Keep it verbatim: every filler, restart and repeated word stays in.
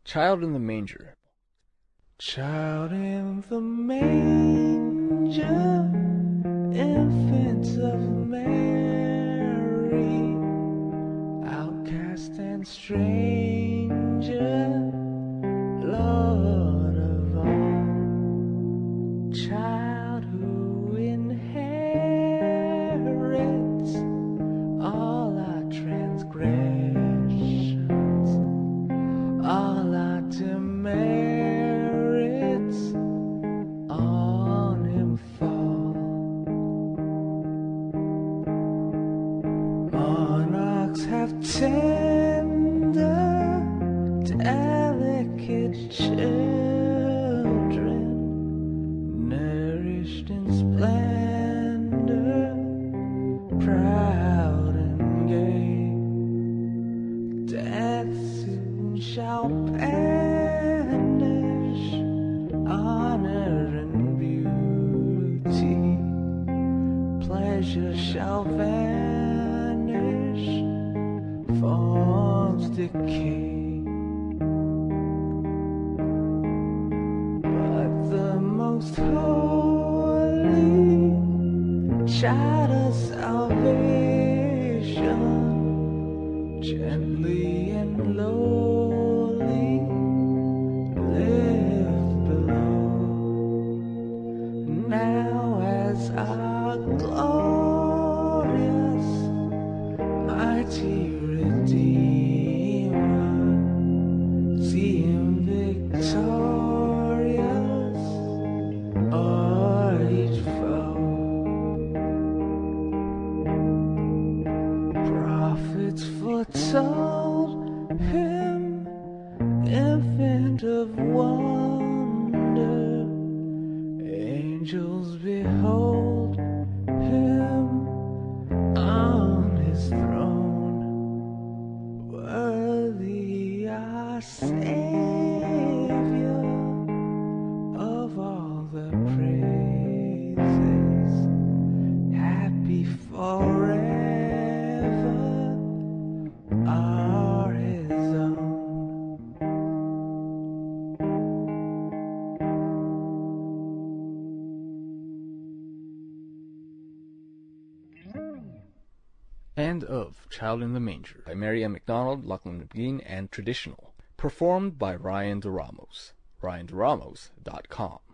Child in the Manger. Child in the manger, infant of Mary, outcast and stranger, Lord of all, child who inherits all our transgressions, all our demerits on him fall. Monarchs have tender, delicate children, nourished in splendor, proud and gay. Death soon shall banish honor and beauty. Pleasure shall vanish, forms decay. But the most holy child of salvation, gently and lowly, live below. Now as our glorious, mighty Redeemer, see him victorious o'er each foe. Prophets foretold him, infant of wonder. Angels behold him on his throne. Worthy our Savior of all the praises, happy forever are his own. End of Child in the Manger by Mary M. McDonald, Lachlan McGee, and Traditional. Performed by Ryan DeRamos. ryan de ramos dot com